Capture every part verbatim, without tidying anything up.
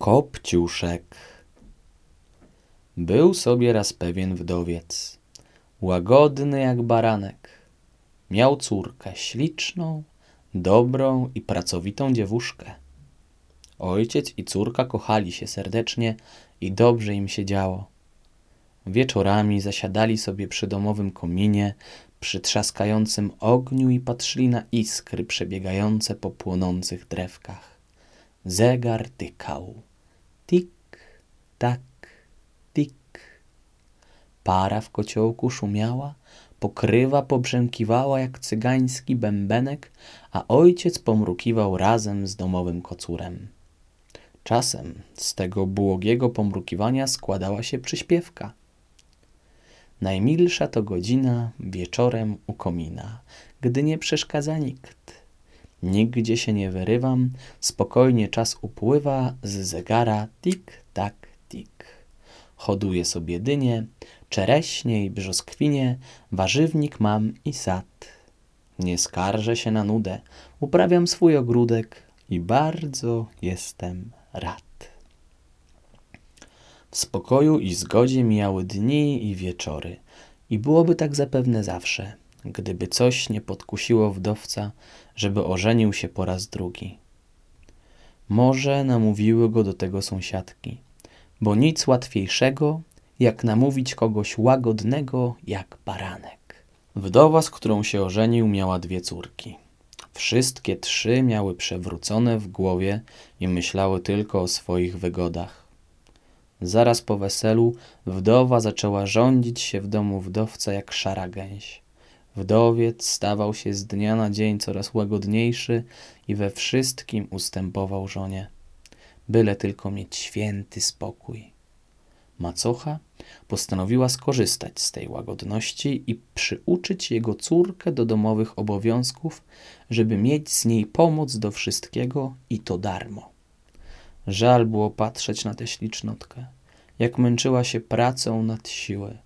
Kopciuszek. Był sobie raz pewien wdowiec, łagodny jak baranek. Miał córkę śliczną, dobrą i pracowitą dziewuszkę. Ojciec i córka kochali się serdecznie i dobrze im się działo. Wieczorami zasiadali sobie przy domowym kominie, przy trzaskającym ogniu i patrzyli na iskry przebiegające po płonących drewkach. Zegar tykał. Tik, tak, tik. Para w kociołku szumiała, pokrywa pobrzękiwała jak cygański bębenek, a ojciec pomrukiwał razem z domowym kocurem. Czasem z tego błogiego pomrukiwania składała się przyśpiewka. Najmilsza to godzina wieczorem u komina, gdy nie przeszkadza nikt. Nigdzie się nie wyrywam, spokojnie czas upływa, z zegara tik, tak, tik. Hoduję sobie dynie, czereśnie i brzoskwinie, warzywnik mam i sad. Nie skarżę się na nudę, uprawiam swój ogródek i bardzo jestem rad. W spokoju i zgodzie mijały dni i wieczory i byłoby tak zapewne zawsze, gdyby coś nie podkusiło wdowca, żeby ożenił się po raz drugi. Może namówiły go do tego sąsiadki, bo nic łatwiejszego, jak namówić kogoś łagodnego jak baranek. Wdowa, z którą się ożenił, miała dwie córki. Wszystkie trzy miały przewrócone w głowie i myślały tylko o swoich wygodach. Zaraz po weselu wdowa zaczęła rządzić się w domu wdowca jak szara gęś. Wdowiec stawał się z dnia na dzień coraz łagodniejszy i we wszystkim ustępował żonie. Byle tylko mieć święty spokój. Macocha postanowiła skorzystać z tej łagodności i przyuczyć jego córkę do domowych obowiązków, żeby mieć z niej pomoc do wszystkiego i to darmo. Żal było patrzeć na tę ślicznotkę, jak męczyła się pracą nad siły,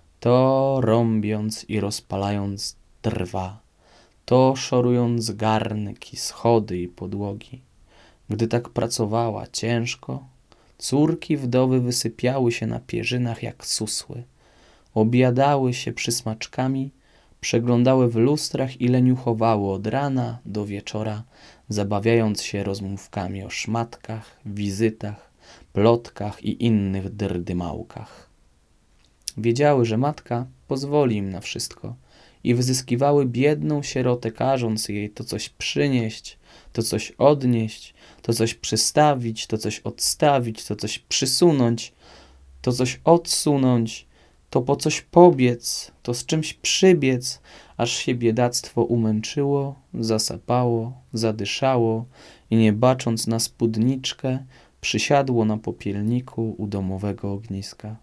to rąbiąc i rozpalając drwa, to szorując garnki, schody i podłogi. Gdy tak pracowała ciężko, córki wdowy wysypiały się na pierzynach jak susły, objadały się przysmaczkami, przeglądały w lustrach i leniuchowały od rana do wieczora, zabawiając się rozmówkami o szmatkach, wizytach, plotkach i innych drdymałkach. Wiedziały, że matka pozwoli im na wszystko i wyzyskiwały biedną sierotę, każąc jej to coś przynieść, to coś odnieść, to coś przystawić, to coś odstawić, to coś przysunąć, to coś odsunąć, to po coś pobiec, to z czymś przybiec, aż się biedactwo umęczyło, zasapało, zadyszało i nie bacząc na spódniczkę, przysiadło na popielniku u domowego ogniska.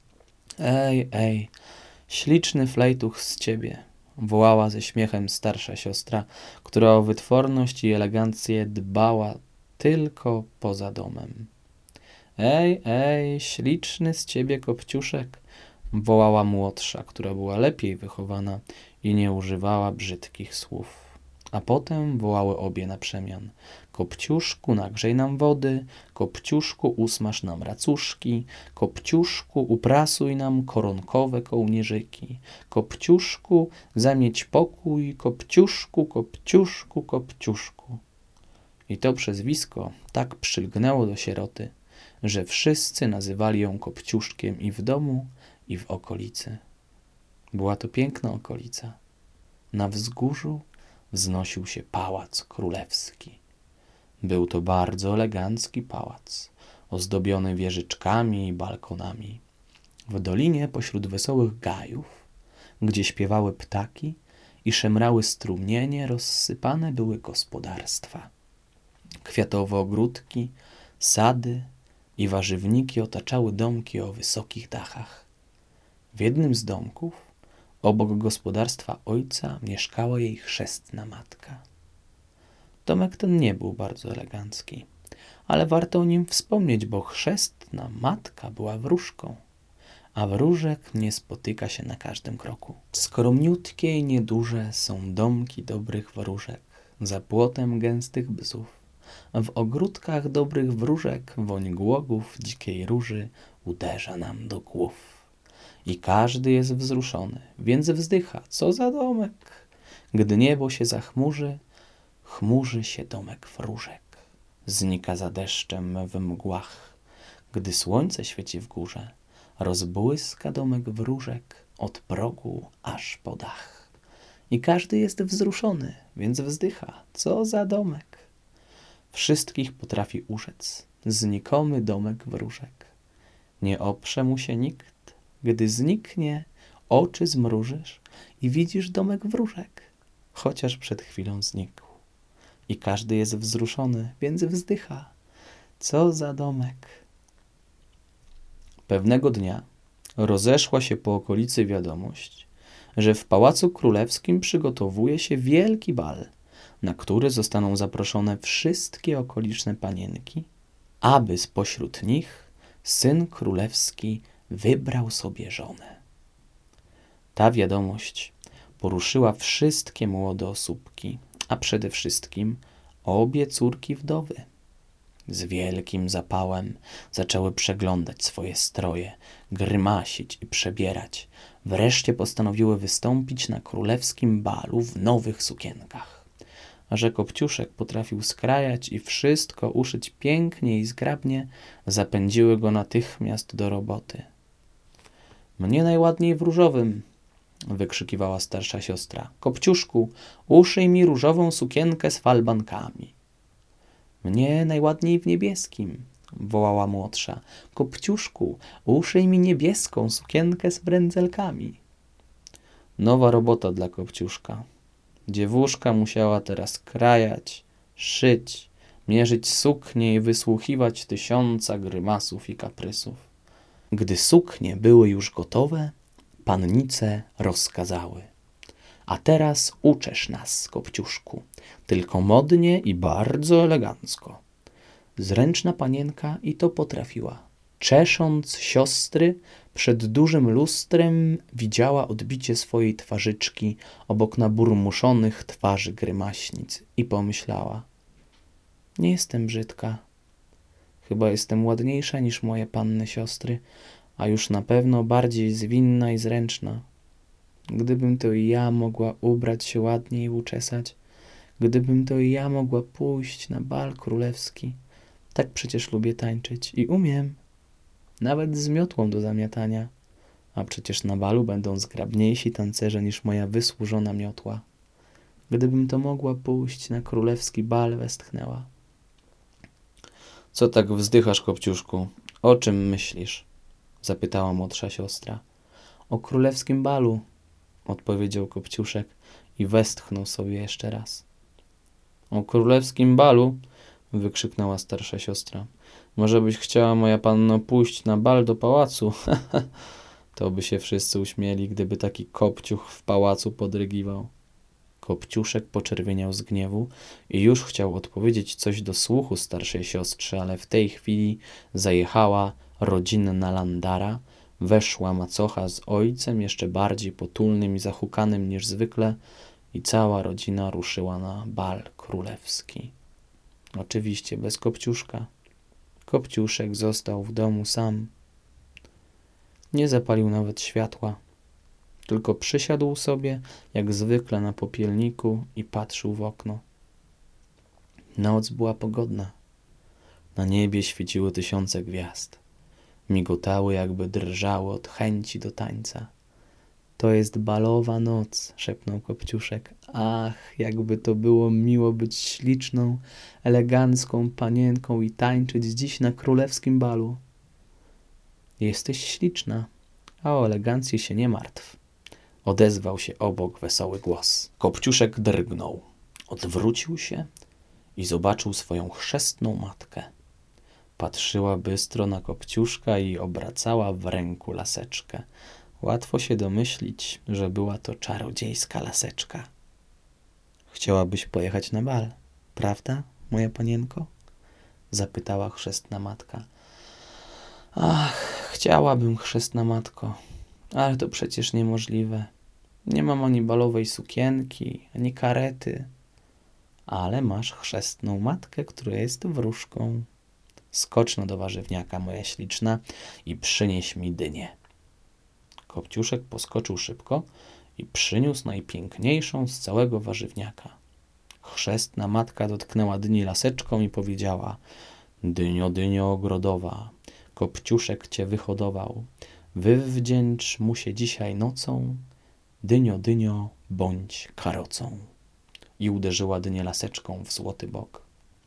Ej, ej, śliczny flejtuch z ciebie, wołała ze śmiechem starsza siostra, która o wytworność i elegancję dbała tylko poza domem. Ej, ej, śliczny z ciebie kopciuszek, wołała młodsza, która była lepiej wychowana i nie używała brzydkich słów. A potem wołały obie na przemian. Kopciuszku, nagrzej nam wody, kopciuszku, usmaż nam racuszki, kopciuszku, uprasuj nam koronkowe kołnierzyki, kopciuszku, zamieć pokój, kopciuszku, kopciuszku, kopciuszku. I to przezwisko tak przylgnęło do sieroty, że wszyscy nazywali ją Kopciuszkiem i w domu, i w okolicy. Była to piękna okolica. Na wzgórzu wznosił się pałac królewski. Był to bardzo elegancki pałac, ozdobiony wieżyczkami i balkonami. W dolinie pośród wesołych gajów, gdzie śpiewały ptaki i szemrały strumienie, rozsypane były gospodarstwa. Kwiatowe ogródki, sady i warzywniki otaczały domki o wysokich dachach. W jednym z domków, obok gospodarstwa ojca, mieszkała jej chrzestna matka. Domek ten nie był bardzo elegancki, ale warto o nim wspomnieć, bo chrzestna matka była wróżką, a wróżek nie spotyka się na każdym kroku. Skromniutkie i nieduże są domki dobrych wróżek, za płotem gęstych bzów, W ogródkach dobrych wróżek woń głogów dzikiej róży uderza nam do głów. I każdy jest wzruszony, więc wzdycha, co za domek. Gdy niebo się zachmurzy, chmurzy się domek wróżek. Znika za deszczem w mgłach. Gdy słońce świeci w górze, rozbłyska domek wróżek od progu aż po dach. I każdy jest wzruszony, więc wzdycha, co za domek. Wszystkich potrafi urzec, znikomy domek wróżek. Nie oprze mu się nikt, gdy zniknie, oczy zmrużysz i widzisz domek wróżek, chociaż przed chwilą znikł. I każdy jest wzruszony, więc wzdycha, co za domek. Pewnego dnia rozeszła się po okolicy wiadomość, że w Pałacu Królewskim przygotowuje się wielki bal, na który zostaną zaproszone wszystkie okoliczne panienki, aby spośród nich syn królewski wybrał sobie żonę. Ta wiadomość poruszyła wszystkie młode osóbki, a przede wszystkim obie córki wdowy. Z wielkim zapałem zaczęły przeglądać swoje stroje, grymasić i przebierać. Wreszcie postanowiły wystąpić na królewskim balu w nowych sukienkach. A że Kopciuszek potrafił skrajać i wszystko uszyć pięknie i zgrabnie, zapędziły go natychmiast do roboty. Mnie najładniej w różowym, wykrzykiwała starsza siostra. Kopciuszku, uszyj mi różową sukienkę z falbankami. Mnie najładniej w niebieskim, wołała młodsza. Kopciuszku, uszyj mi niebieską sukienkę z brędzelkami. Nowa robota dla Kopciuszka. Dziewuszka musiała teraz krajać, szyć, mierzyć suknie i wysłuchiwać tysiąca grymasów i kaprysów. Gdy suknie były już gotowe, pannice rozkazały. A teraz uczesz nas, Kopciuszku, tylko modnie i bardzo elegancko. Zręczna panienka i to potrafiła. Czesząc siostry, przed dużym lustrem widziała odbicie swojej twarzyczki obok naburmuszonych twarzy grymaśnic i pomyślała: nie jestem brzydka. Chyba jestem ładniejsza niż moje panny siostry, a już na pewno bardziej zwinna i zręczna. Gdybym to i ja mogła ubrać się ładnie i uczesać, gdybym to i ja mogła pójść na bal królewski. Tak przecież lubię tańczyć i umiem. Nawet z miotłą do zamiatania. A przecież na balu będą zgrabniejsi tancerze niż moja wysłużona miotła. Gdybym to mogła pójść na królewski bal, westchnęła. Co tak wzdychasz, Kopciuszku? O czym myślisz? Zapytała młodsza siostra. O królewskim balu, odpowiedział Kopciuszek i westchnął sobie jeszcze raz. O królewskim balu? Wykrzyknęła starsza siostra. Może byś chciała, moja panno, pójść na bal do pałacu? To by się wszyscy uśmieli, gdyby taki kopciuch w pałacu podrygiwał. Kopciuszek poczerwieniał z gniewu i już chciał odpowiedzieć coś do słuchu starszej siostrze, ale w tej chwili zajechała rodzinna landara, weszła macocha z ojcem, jeszcze bardziej potulnym i zahukanym niż zwykle, i cała rodzina ruszyła na bal królewski. Oczywiście bez Kopciuszka. Kopciuszek został w domu sam. Nie zapalił nawet światła, tylko przysiadł sobie jak zwykle na popielniku i patrzył w okno. Noc była pogodna. Na niebie świeciły tysiące gwiazd. Migotały, jakby drżały od chęci do tańca. To jest balowa noc, szepnął Kopciuszek. Ach, jakby to było miło być śliczną, elegancką panienką i tańczyć dziś na królewskim balu. Jesteś śliczna, a o elegancję się nie martw. Odezwał się obok wesoły głos. Kopciuszek drgnął, odwrócił się i zobaczył swoją chrzestną matkę. Patrzyła bystro na Kopciuszka i obracała w ręku laseczkę. Łatwo się domyślić, że była to czarodziejska laseczka. Chciałabyś pojechać na bal, prawda, moja panienko? Zapytała chrzestna matka. Ach, chciałabym, chrzestna matko, ale to przecież niemożliwe. Nie mam ani balowej sukienki, ani karety. ale masz chrzestną matkę, która jest wróżką. Skocz no do warzywniaka, moja śliczna, i przynieś mi dynię. Kopciuszek poskoczył szybko i przyniósł najpiękniejszą z całego warzywniaka. Chrzestna matka dotknęła dyni laseczką i powiedziała: dynio, dynio ogrodowa, Kopciuszek cię wyhodował, wywdzięcz mu się dzisiaj nocą, dynio, dynio, bądź karocą. I uderzyła dynię laseczką w złoty bok.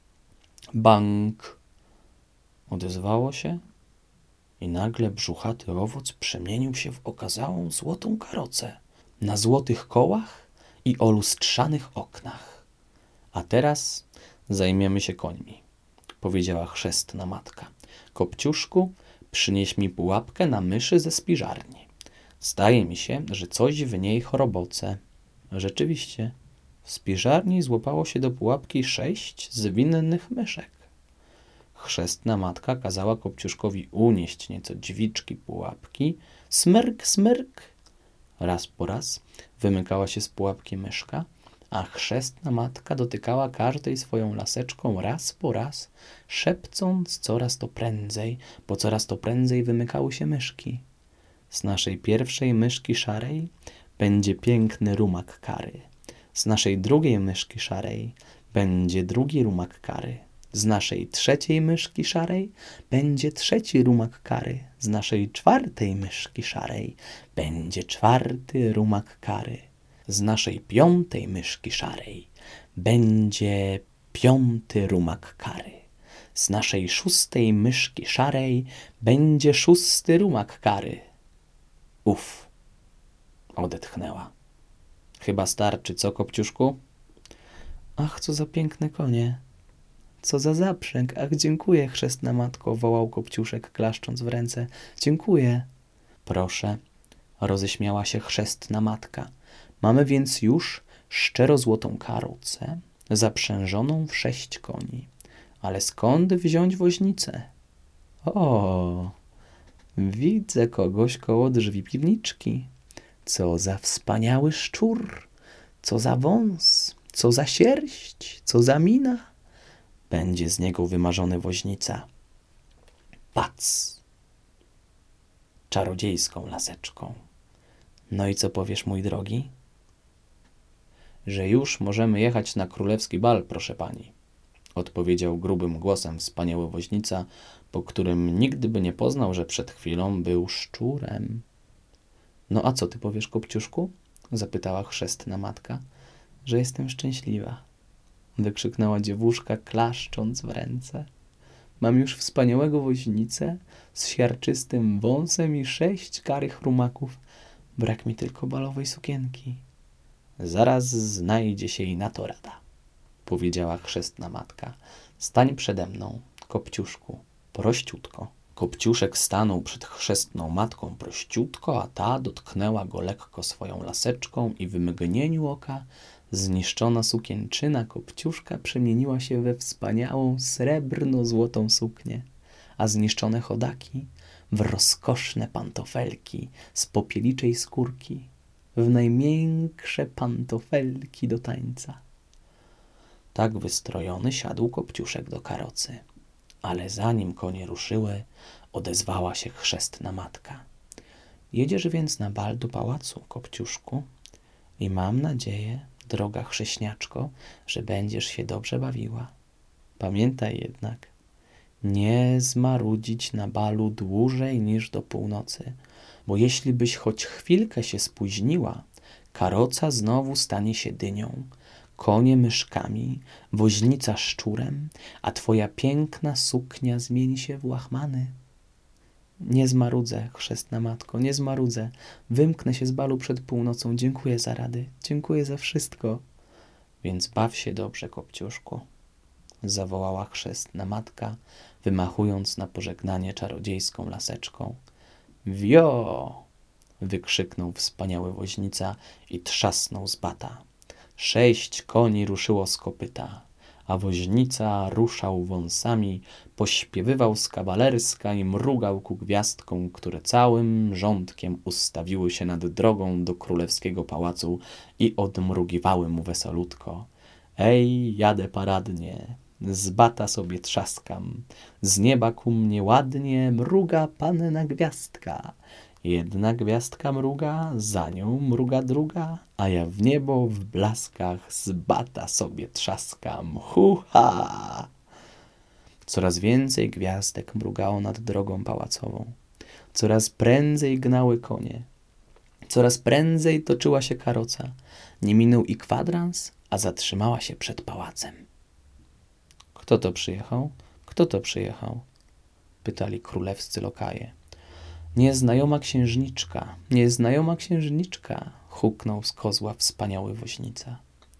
Bank! Odezwało się i nagle brzuchaty owoc przemienił się w okazałą złotą karocę na złotych kołach i o lustrzanych oknach. A teraz zajmiemy się końmi, powiedziała chrzestna matka. Kopciuszku, przynieś mi pułapkę na myszy ze spiżarni. Zdaje mi się, że coś w niej choroboce. Rzeczywiście, w spiżarni złapało się do pułapki sześć zwinnych myszek. Chrzestna matka kazała Kopciuszkowi unieść nieco dźwiczki pułapki. Smyrk, smyrk! Raz po raz wymykała się z pułapki myszka, a chrzestna matka dotykała każdej swoją laseczką raz po raz, szepcąc coraz to prędzej, bo coraz to prędzej wymykały się myszki. Z naszej pierwszej myszki szarej będzie piękny rumak kary. Z naszej drugiej myszki szarej będzie drugi rumak kary. Z naszej trzeciej myszki szarej będzie trzeci rumak kary. Z naszej czwartej myszki szarej będzie czwarty rumak kary. Z naszej piątej myszki szarej będzie piąty rumak kary. Z naszej szóstej myszki szarej będzie szósty rumak kary. Uf, odetchnęła. Chyba starczy, co, Kopciuszku? Ach, co za piękne konie. Co za zaprzęg. Ach, dziękuję, chrzestna matko, wołał Kopciuszek, klaszcząc w ręce. Dziękuję. Proszę, roześmiała się chrzestna matka. Mamy więc już szczerozłotą karocę, zaprzężoną w sześć koni. Ale skąd wziąć woźnicę? O, widzę kogoś koło drzwi piwniczki. Co za wspaniały szczur, co za wąs, co za sierść, co za mina. Będzie z niego wymarzony woźnica. Pac! Czarodziejską laseczką. No i co powiesz, mój drogi? Że już możemy jechać na królewski bal, proszę pani, odpowiedział grubym głosem wspaniały woźnica, po którym nigdy by nie poznał, że przed chwilą był szczurem. No a co ty powiesz, Kopciuszku? Zapytała chrzestna matka. Że jestem szczęśliwa, wykrzyknęła dziewuszka, klaszcząc w ręce. Mam już wspaniałego woźnicę z siarczystym wąsem i sześć karych rumaków. Brak mi tylko balowej sukienki. Zaraz znajdzie się i na to rada, powiedziała chrzestna matka. Stań przede mną, Kopciuszku, prościutko. Kopciuszek stanął przed chrzestną matką prościutko, a ta dotknęła go lekko swoją laseczką i w mgnieniu oka zniszczona sukienczyna Kopciuszka przemieniła się we wspaniałą srebrno-złotą suknię, a zniszczone chodaki w rozkoszne pantofelki z popieliczej skórki, w najmiększe pantofelki do tańca. Tak wystrojony siadł Kopciuszek do karocy, ale zanim konie ruszyły, odezwała się chrzestna matka. Jedziesz więc na bal do pałacu, Kopciuszku, i mam nadzieję, droga chrześniaczko, że będziesz się dobrze bawiła. Pamiętaj jednak, nie zmarudzić na balu dłużej niż do północy, bo jeśli byś choć chwilkę się spóźniła, karoca znowu stanie się dynią, konie myszkami, woźnica szczurem, a twoja piękna suknia zmieni się w łachmany. Nie zmarudzę, chrzestna matko, nie zmarudzę. Wymknę się z balu przed północą. Dziękuję za rady, dziękuję za wszystko. Więc baw się dobrze, Kopciuszku, zawołała chrzestna matka, wymachując na pożegnanie czarodziejską laseczką. Wio! Wykrzyknął wspaniały woźnica i trzasnął z bata. Sześć koni ruszyło z kopyta, a woźnica ruszał wąsami, pośpiewywał z kawalerska i mrugał ku gwiazdkom, które całym rządkiem ustawiły się nad drogą do królewskiego pałacu i odmrugiwały mu wesolutko. Hej, jadę paradnie, z bata sobie trzaskam, z nieba ku mnie ładnie mruga panna gwiazdka. Jedna gwiazdka mruga, za nią mruga druga, a ja w niebo w blaskach z bata sobie trzaskam. Hu-ha! Coraz więcej gwiazdek mrugało nad drogą pałacową. Coraz prędzej gnały konie. Coraz prędzej toczyła się karoca. Nie minął i kwadrans, a zatrzymała się przed pałacem. Kto to przyjechał? Kto to przyjechał? Pytali królewscy lokaje. Nieznajoma księżniczka, nieznajoma księżniczka, huknął z kozła wspaniały woźnica.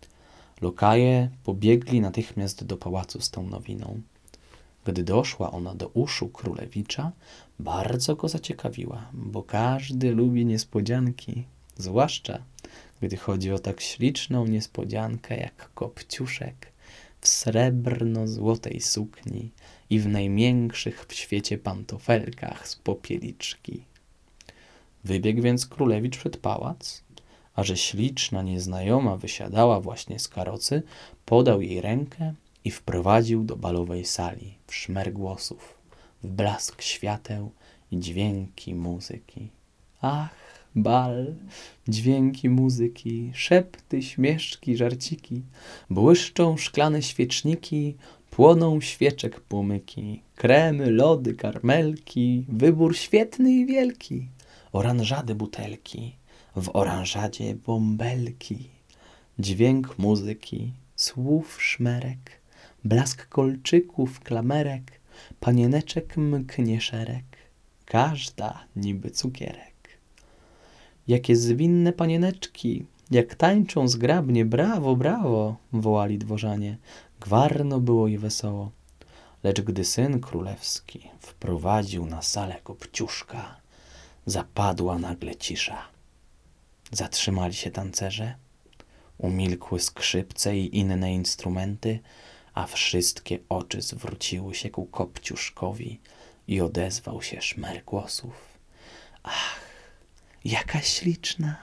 Lokaje pobiegli natychmiast do pałacu z tą nowiną. Gdy doszła ona do uszu królewicza, bardzo go zaciekawiła, bo każdy lubi niespodzianki, zwłaszcza gdy chodzi o tak śliczną niespodziankę jak Kopciuszek w srebrno-złotej sukni i w najmiększych w świecie pantofelkach z popieliczki. Wybiegł więc królewicz przed pałac, a że śliczna nieznajoma wysiadała właśnie z karocy, podał jej rękę i wprowadził do balowej sali w szmer głosów, w blask świateł i dźwięki muzyki. Ach, bal, dźwięki muzyki, szepty, śmieszki, żarciki, błyszczą szklane świeczniki, płoną świeczek płomyki, kremy, lody, karmelki, wybór świetny i wielki, oranżady butelki, w oranżadzie bąbelki, dźwięk muzyki, słów szmerek, blask kolczyków, klamerek, panieneczek mknie szereg, każda niby cukierek. Jakie zwinne panieneczki, jak tańczą zgrabnie, brawo, brawo, wołali dworzanie. Gwarno było i wesoło. Lecz gdy syn królewski wprowadził na salę Kopciuszka, zapadła nagle cisza. Zatrzymali się tancerze, umilkły skrzypce i inne instrumenty, a wszystkie oczy zwróciły się ku Kopciuszkowi i odezwał się szmer głosów. Ach, jaka śliczna!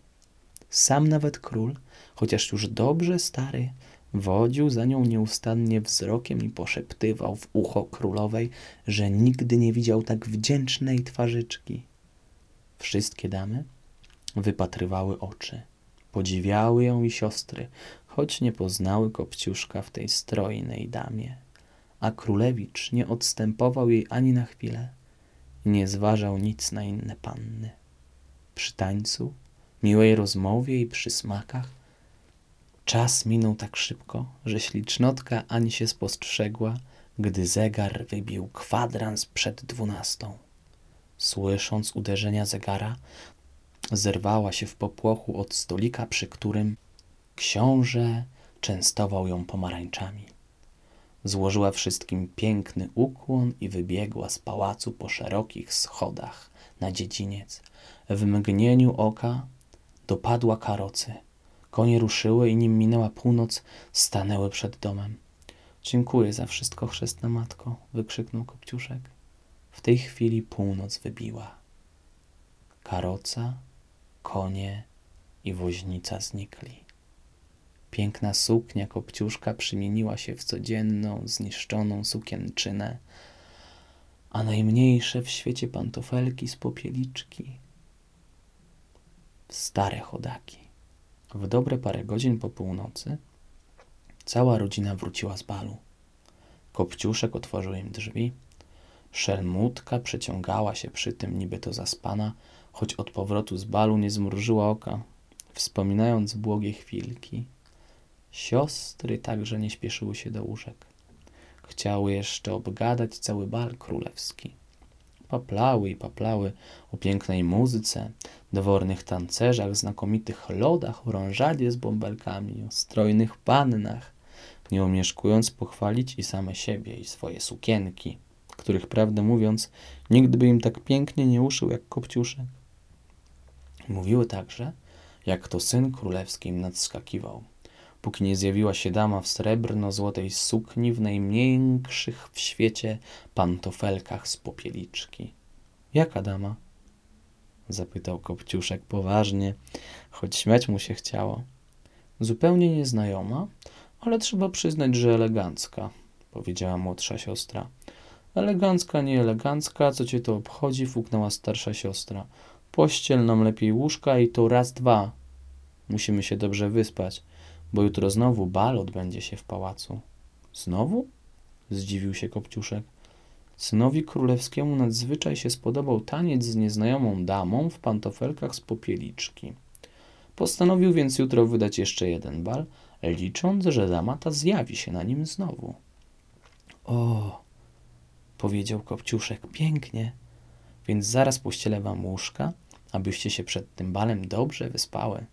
Sam nawet król, chociaż już dobrze stary, wodził za nią nieustannie wzrokiem i poszeptywał w ucho królowej, że nigdy nie widział tak wdzięcznej twarzyczki. Wszystkie damy wypatrywały oczy, podziwiały ją i siostry, choć nie poznały Kopciuszka w tej strojnej damie. A królewicz nie odstępował jej ani na chwilę i nie zważał nic na inne panny. Przy tańcu, miłej rozmowie i przysmakach czas minął tak szybko, że ślicznotka ani się spostrzegła, gdy zegar wybił kwadrans przed dwunastą. Słysząc uderzenia zegara, zerwała się w popłochu od stolika, przy którym książę częstował ją pomarańczami. Złożyła wszystkim piękny ukłon i wybiegła z pałacu po szerokich schodach na dziedziniec. W mgnieniu oka dopadła karocy. Konie ruszyły i nim minęła północ, stanęły przed domem. Dziękuję za wszystko, chrzestna matko, wykrzyknął Kopciuszek. W tej chwili północ wybiła. Karoca, konie i woźnica znikli. Piękna suknia Kopciuszka przemieniła się w codzienną, zniszczoną sukienczynę, a najmniejsze w świecie pantofelki z popieliczki w stare chodaki. W dobre parę godzin po północy cała rodzina wróciła z balu. Kopciuszek otworzył im drzwi. Szelmutka przeciągała się przy tym niby to zaspana, choć od powrotu z balu nie zmrużyła oka, wspominając błogie chwilki. Siostry także nie śpieszyły się do łóżek. Chciały jeszcze obgadać cały bal królewski. Paplały i paplały o pięknej muzyce, dwornych tancerzach, znakomitych lodach, oranżadzie z bąbelkami, o strojnych pannach, nie omieszkując pochwalić i same siebie, i swoje sukienki, których, prawdę mówiąc, nigdy by im tak pięknie nie uszył jak Kopciuszek. Mówiły także, jak to syn królewski im nadskakiwał, póki nie zjawiła się dama w srebrno-złotej sukni w najmiększych w świecie pantofelkach z popieliczki. Jaka dama? Zapytał Kopciuszek poważnie, choć śmiać mu się chciało. Zupełnie nieznajoma, Ale trzeba przyznać, że elegancka, powiedziała młodsza siostra. Elegancka, nie elegancka, co cię to obchodzi, fuknęła starsza siostra. Pościel nam lepiej łóżka i to raz, dwa. Musimy się dobrze wyspać, bo jutro znowu bal odbędzie się w pałacu. Znowu? Zdziwił się Kopciuszek. Synowi królewskiemu nadzwyczaj się spodobał taniec z nieznajomą damą w pantofelkach z popieliczki. Postanowił więc jutro wydać jeszcze jeden bal, licząc, że dama ta zjawi się na nim znowu. O, powiedział Kopciuszek, pięknie, więc zaraz pościelę wam łóżka, abyście się przed tym balem dobrze wyspały.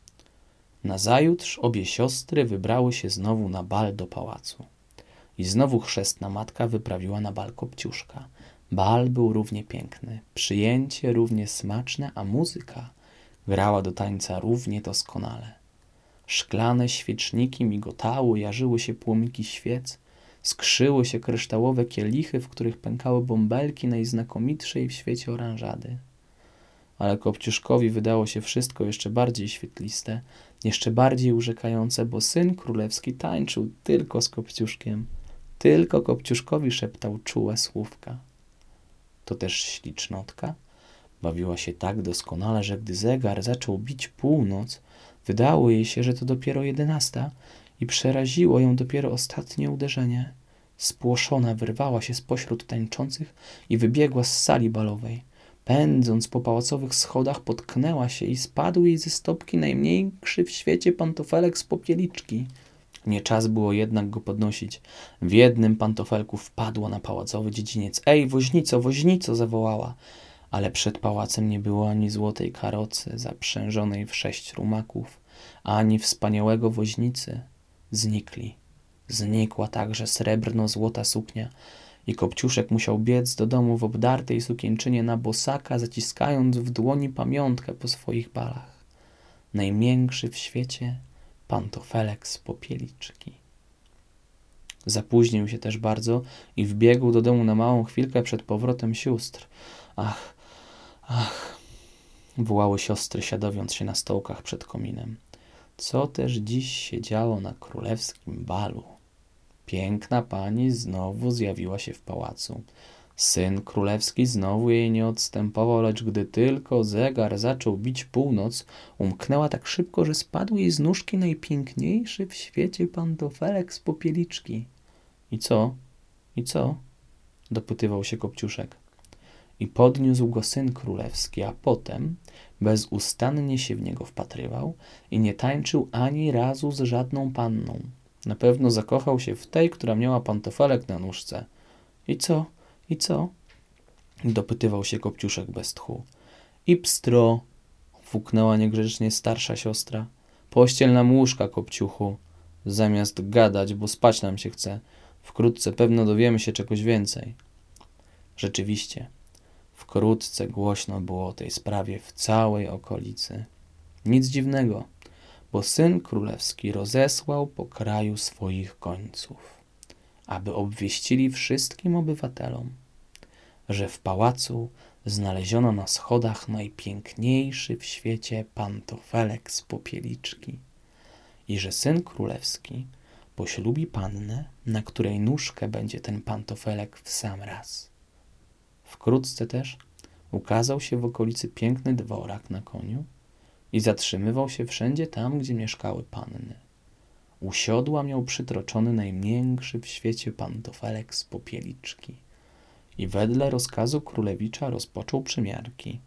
Nazajutrz obie siostry wybrały się znowu na bal do pałacu. I znowu chrzestna matka wyprawiła na bal Kopciuszka. Bal był równie piękny, przyjęcie równie smaczne, a muzyka grała do tańca równie doskonale. Szklane świeczniki migotały, jarzyły się płomyki świec, skrzyły się kryształowe kielichy, w których pękały bąbelki najznakomitszej w świecie oranżady. Ale Kopciuszkowi wydało się wszystko jeszcze bardziej świetliste, jeszcze bardziej urzekające, bo syn królewski tańczył tylko z Kopciuszkiem. Tylko Kopciuszkowi szeptał czułe słówka. To też ślicznotka bawiła się tak doskonale, że gdy zegar zaczął bić północ, wydało jej się, że to dopiero jedenasta i przeraziło ją dopiero ostatnie uderzenie. Spłoszona wyrwała się spośród tańczących i wybiegła z sali balowej. Pędząc po pałacowych schodach, potknęła się i spadł jej ze stopki najmniejszy w świecie pantofelek z popieliczki. Nie czas było jednak go podnosić. W jednym pantofelku wpadła na pałacowy dziedziniec. Ej, woźnico, woźnico, zawołała. Ale przed pałacem nie było ani złotej karocy zaprzężonej w sześć rumaków, ani wspaniałego woźnicy. Znikli. Znikła także srebrno-złota suknia i Kopciuszek musiał biec do domu w obdartej sukienczynie na bosaka, zaciskając w dłoni pamiątkę po swoich balach. Najmiększy w świecie pantofelek z popieliczki. Zapóźnił się też bardzo i wbiegł do domu na małą chwilkę przed powrotem sióstr. Ach, ach, wołały siostry, siadowiąc się na stołkach przed kominem. Co też dziś się działo na królewskim balu? Piękna pani znowu zjawiła się w pałacu. Syn królewski znowu jej nie odstępował, lecz gdy tylko zegar zaczął bić północ, umknęła tak szybko, że spadł jej z nóżki najpiękniejszy w świecie pantofelek z popieliczki. I co? I co? Dopytywał się Kopciuszek. I podniósł go syn królewski, a potem bezustannie się w niego wpatrywał i nie tańczył ani razu z żadną panną. Na pewno zakochał się w tej, która miała pantofelek na nóżce. I co? I co? Dopytywał się Kopciuszek bez tchu. I pstro, fuknęła niegrzecznie starsza siostra. Pościel nam łóżka, Kopciuchu, zamiast gadać, bo spać nam się chce. Wkrótce pewno dowiemy się czegoś więcej. Rzeczywiście, wkrótce głośno było o tej sprawie w całej okolicy. Nic dziwnego, bo syn królewski rozesłał po kraju swoich gońców, aby obwieścili wszystkim obywatelom, że w pałacu znaleziono na schodach najpiękniejszy w świecie pantofelek z popieliczki i że syn królewski poślubi pannę, na której nóżkę będzie ten pantofelek w sam raz. Wkrótce też ukazał się w okolicy piękny dworak na koniu i zatrzymywał się wszędzie tam, gdzie mieszkały panny. U siodła miał przytroczony najmiększy w świecie pantofelek z popieliczki i wedle rozkazu królewicza rozpoczął przymiarki.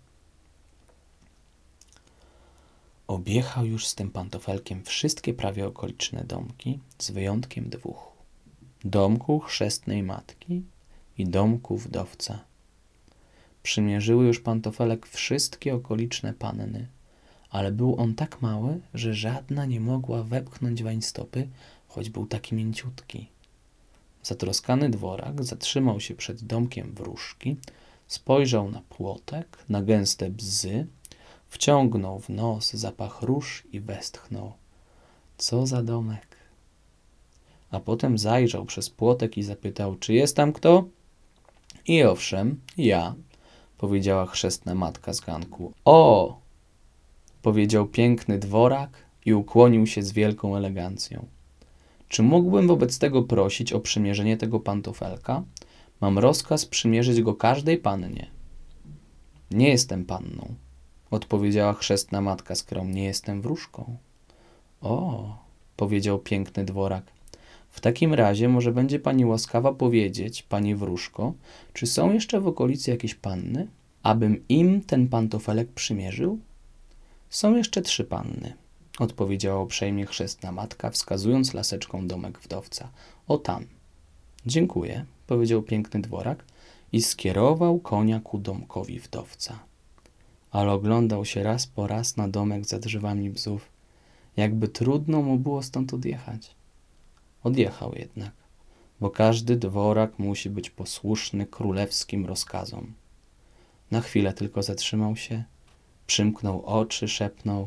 Objechał już z tym pantofelkiem wszystkie prawie okoliczne domki, z wyjątkiem dwóch. Domku chrzestnej matki i domku wdowca. Przymierzyły już pantofelek wszystkie okoliczne panny, ale był on tak mały, że żadna nie mogła wepchnąć wań stopy, choć był taki mięciutki. Zatroskany dworak zatrzymał się przed domkiem wróżki, spojrzał na płotek, na gęste bzy, wciągnął w nos zapach róż i westchnął. Co za domek! A potem zajrzał przez płotek i zapytał, czy jest tam kto? I owszem, ja, powiedziała chrzestna matka z ganku. O! Powiedział piękny dworak i ukłonił się z wielką elegancją. Czy mógłbym wobec tego prosić o przymierzenie tego pantofelka? Mam rozkaz przymierzyć go każdej pannie. Nie jestem panną, odpowiedziała chrzestna matka skromnie, jestem wróżką. O, powiedział piękny dworak. W takim razie może będzie pani łaskawa powiedzieć, pani wróżko, czy są jeszcze w okolicy jakieś panny, abym im ten pantofelek przymierzył? Są jeszcze trzy panny, odpowiedziała uprzejmie chrzestna matka, wskazując laseczką domek wdowca. O tam. Dziękuję, powiedział piękny dworak i skierował konia ku domkowi wdowca. Ale oglądał się raz po raz na domek za drzewami bzów, jakby trudno mu było stąd odjechać. Odjechał jednak, bo każdy dworak musi być posłuszny królewskim rozkazom. Na chwilę tylko zatrzymał się, przymknął oczy, szepnął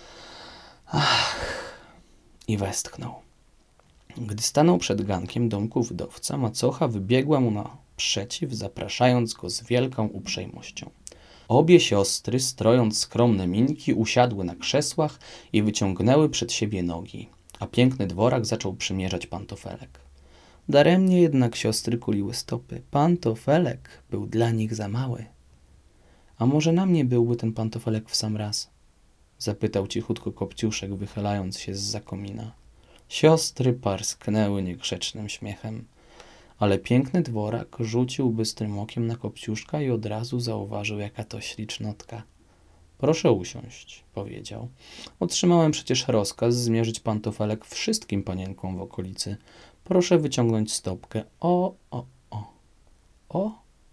ach i westchnął. Gdy stanął przed gankiem domku wdowca, macocha wybiegła mu naprzeciw, zapraszając go z wielką uprzejmością. Obie siostry, strojąc skromne minki, usiadły na krzesłach i wyciągnęły przed siebie nogi, a piękny dworak zaczął przymierzać pantofelek. Daremnie jednak siostry kuliły stopy. Pantofelek był dla nich za mały. A może na mnie byłby ten pantofelek w sam raz? Zapytał cichutko Kopciuszek, wychylając się zza komina. Siostry parsknęły niegrzecznym śmiechem, ale piękny dworak rzucił bystrym okiem na Kopciuszka i od razu zauważył, jaka to ślicznotka. Proszę usiąść, powiedział. Otrzymałem przecież rozkaz zmierzyć pantofelek wszystkim panienkom w okolicy. Proszę wyciągnąć stopkę. O, o, o, o,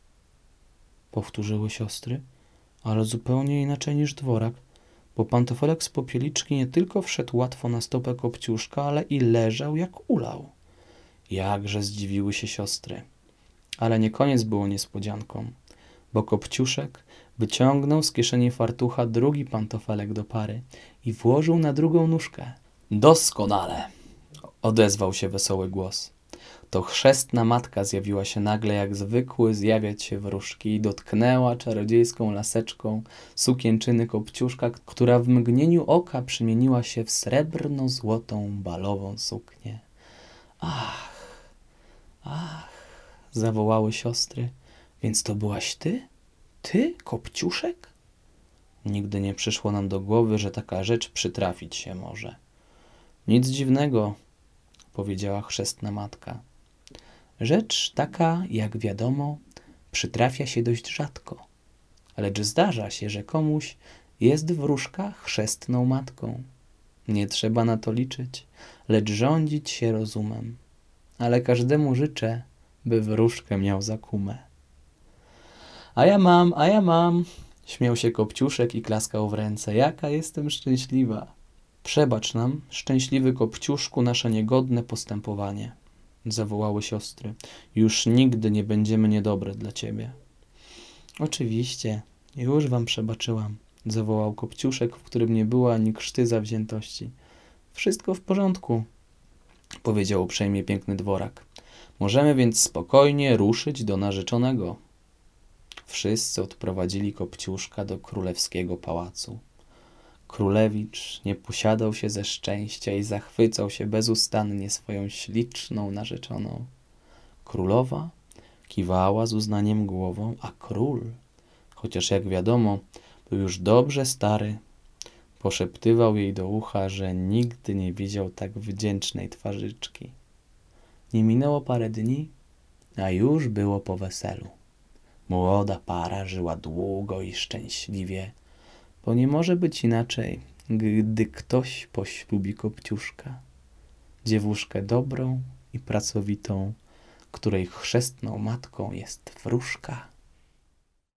powtórzyły siostry, ale zupełnie inaczej niż dworak, bo pantofelek z popieliczki nie tylko wszedł łatwo na stopę Kopciuszka, ale i leżał jak ulał. Jakże zdziwiły się siostry. Ale nie koniec było niespodzianką, bo Kopciuszek wyciągnął z kieszeni fartucha drugi pantofelek do pary i włożył na drugą nóżkę. Doskonale, odezwał się wesoły głos. To chrzestna matka zjawiła się nagle jak zwykły zjawiać się wróżki i dotknęła czarodziejską laseczką sukienczyny Kopciuszka, która w mgnieniu oka przemieniła się w srebrno-złotą balową suknię. Ach, ach, zawołały siostry. Więc to byłaś ty? Ty, Kopciuszek? Nigdy nie przyszło nam do głowy, że taka rzecz przytrafić się może. Nic dziwnego, powiedziała chrzestna matka. Rzecz taka, jak wiadomo, przytrafia się dość rzadko, lecz zdarza się, że komuś jest wróżka chrzestną matką. Nie trzeba na to liczyć, lecz rządzić się rozumem. Ale każdemu życzę, by wróżkę miał za kumę. A ja mam, a ja mam, śmiał się Kopciuszek i klaskał w ręce. Jaka jestem szczęśliwa. Przebacz nam, szczęśliwy Kopciuszku, nasze niegodne postępowanie, zawołały siostry. Już nigdy nie będziemy niedobre dla ciebie. Oczywiście, już wam przebaczyłam, zawołał Kopciuszek, w którym nie było ani krzty zawziętości. Wszystko w porządku, powiedział uprzejmie piękny dworak. Możemy więc spokojnie ruszyć do narzeczonego. Wszyscy odprowadzili Kopciuszka do królewskiego pałacu. Królewicz nie posiadał się ze szczęścia i zachwycał się bezustannie swoją śliczną narzeczoną. Królowa kiwała z uznaniem głową, a król, chociaż jak wiadomo, był już dobrze stary, poszeptywał jej do ucha, że nigdy nie widział tak wdzięcznej twarzyczki. Nie minęło parę dni, a już było po weselu. Młoda para żyła długo i szczęśliwie, bo nie może być inaczej, gdy ktoś poślubi Kopciuszka, dziewuszkę dobrą i pracowitą, której chrzestną matką jest wróżka.